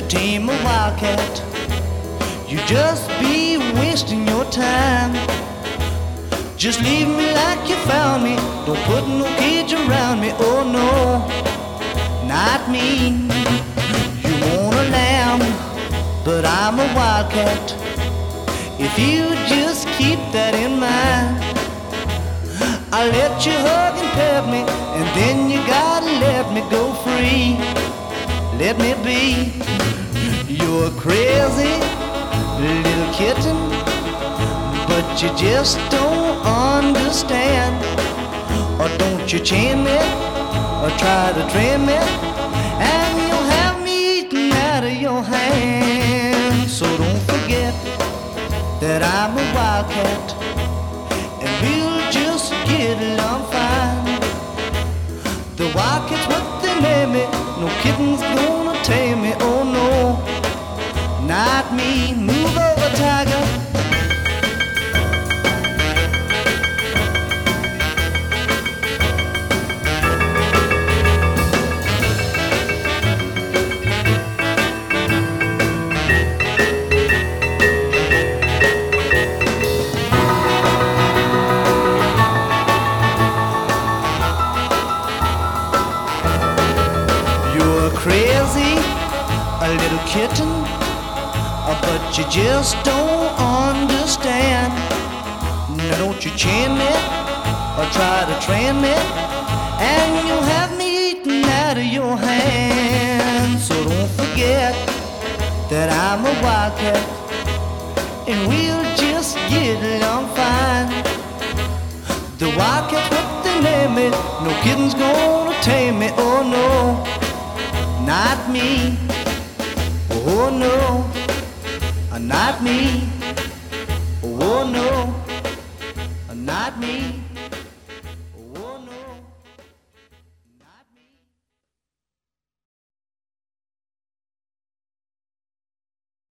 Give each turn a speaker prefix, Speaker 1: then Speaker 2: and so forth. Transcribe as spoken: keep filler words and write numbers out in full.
Speaker 1: tame a wildcat. You just be wasting your time. Just leave me like you found me. Don't put no cage around me. Oh no, not me. You want a lamb, but I'm a wildcat. If you just keep that in mind, I'll let you hug and pet me, and then you gotta let me go free. Let me be. You're a crazy little kitten, but you just don't understand. Or don't you chain me, or try to train me, and you'll have me eaten out of your hand. So don't forget that I'm a wildcat, and we'll just get along fine. The wildcat's what they name me. No kitten's gonna tame me. Oh no, not me. Move over, tiger. Crazy, a little kitten, but you just don't understand. Now don't you chain me, or try to train me, and you'll have me eaten out of your hand. So don't forget that I'm a wildcat, and we'll just get along fine. The wildcat's what they name me. No kitten's gonna tame me. Oh no, not me. Oh no, not me. Oh no, not me.